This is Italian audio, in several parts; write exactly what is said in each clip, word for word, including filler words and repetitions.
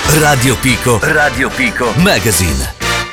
Radio Pico, Radio Pico Magazine.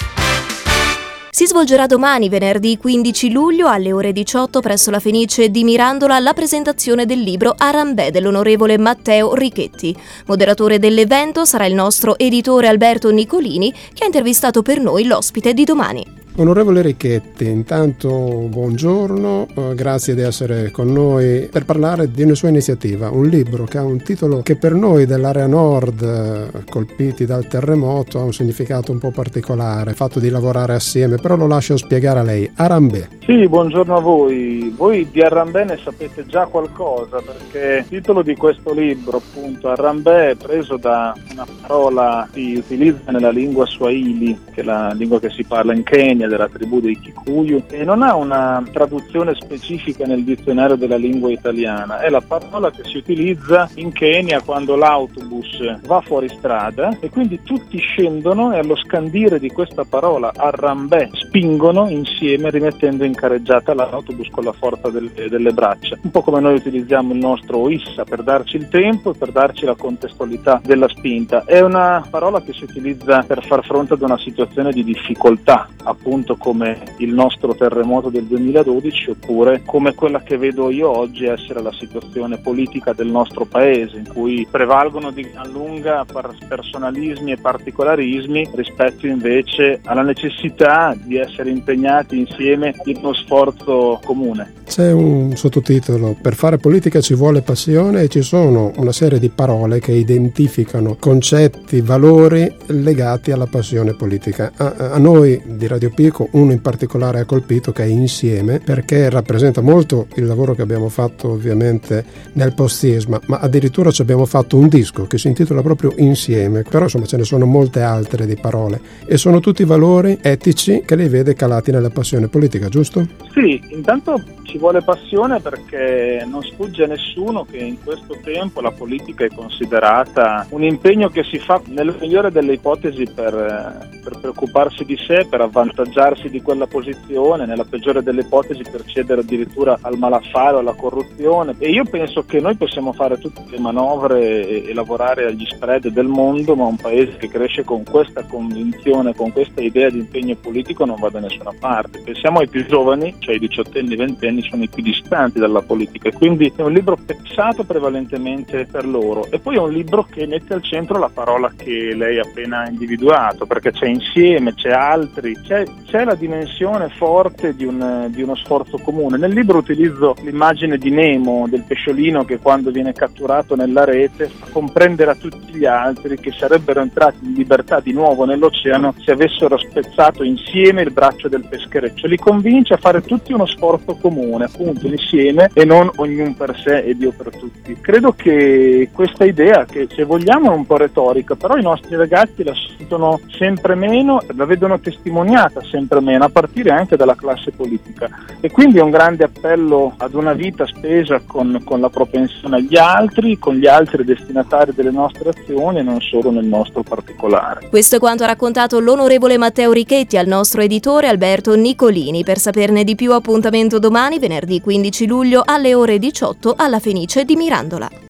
Si svolgerà domani, venerdì quindici luglio, alle ore diciotto, presso la Fenice di Mirandola, la presentazione del libro Arambè dell'onorevole Matteo Richetti. Moderatore dell'evento sarà il nostro editore Alberto Nicolini, che ha intervistato per noi l'ospite di domani. Onorevole Richetti, intanto buongiorno, eh, grazie di essere con noi per parlare di una sua iniziativa, un libro che ha un titolo che per noi dell'area nord, eh, colpiti dal terremoto, ha un significato un po' particolare, fatto di lavorare assieme, però lo lascio spiegare a lei. Arambè. Sì, buongiorno a voi. Voi di Arambè ne sapete già qualcosa, perché il titolo di questo libro, appunto, Arambè, è preso da una parola che si utilizza nella lingua Swahili, che è la lingua che si parla in Kenya, della tribù dei Kikuyu, e non ha una traduzione specifica nel dizionario della lingua italiana. È la parola che si utilizza in Kenya quando l'autobus va fuori strada e quindi tutti scendono e allo scandire di questa parola Arambè spingono insieme, rimettendo in carreggiata l'autobus con la forza del, delle braccia, un po' come noi utilizziamo il nostro Oissa per darci il tempo e per darci la contestualità della spinta. È una parola che si utilizza per far fronte ad una situazione di difficoltà, appunto come il nostro terremoto del duemiladodici, oppure come quella che vedo io oggi essere la situazione politica del nostro paese, in cui prevalgono di gran lunga personalismi e particolarismi rispetto invece alla necessità di essere impegnati insieme in uno sforzo comune. C'è un sottotitolo: per fare politica ci vuole passione, e ci sono una serie di parole che identificano concetti, valori legati alla passione politica. A, a noi di Radio Pico uno in particolare ha colpito, che è Insieme, perché rappresenta molto il lavoro che abbiamo fatto ovviamente nel post-sisma, ma addirittura ci abbiamo fatto un disco che si intitola proprio Insieme, però insomma ce ne sono molte altre di parole e sono tutti valori etici che li vede calati nella passione politica, giusto? Sì, intanto ci vuole passione, perché non sfugge a nessuno che in questo tempo la politica è considerata un impegno che si fa nella migliore delle ipotesi per, per preoccuparsi di sé, per avvantaggiarsi di quella posizione, nella peggiore delle ipotesi per cedere addirittura al malaffare o alla corruzione. E io penso che noi possiamo fare tutte le manovre e, e lavorare agli spread del mondo, ma un paese che cresce con questa convinzione, con questa idea di impegno politico, non va da nessuna parte. Pensiamo ai più giovani, cioè i diciottenni, ventenni, sono i più distanti dalla politica, e quindi è un libro pensato prevalentemente per loro. E poi è un libro che mette al centro la parola che lei ha appena individuato, perché c'è insieme, c'è altri, c'è, c'è la dimensione forte di, un, di uno sforzo comune. Nel libro utilizzo l'immagine di Nemo, del pesciolino che quando viene catturato nella rete fa comprendere a tutti gli altri che sarebbero entrati in libertà di nuovo nell'oceano se avessero spezzato insieme il braccio del peschereccio. Li convince a fare tutti uno sforzo comune, appunto insieme, e non ognuno per sé e Dio per tutti. Credo che questa idea, che se vogliamo è un po' retorica, però i nostri ragazzi la sentono sempre meno, la vedono testimoniata sempre meno, a partire anche dalla classe politica, e quindi è un grande appello ad una vita spesa con, con la propensione agli altri, con gli altri destinatari delle nostre azioni e non solo nel nostro particolare. Questo è quanto ha raccontato l'onorevole Matteo Richetti al nostro editore Alberto Nicolini. Per saperne di più, appuntamento domani, venerdì quindici luglio alle ore diciotto alla Fenice di Mirandola.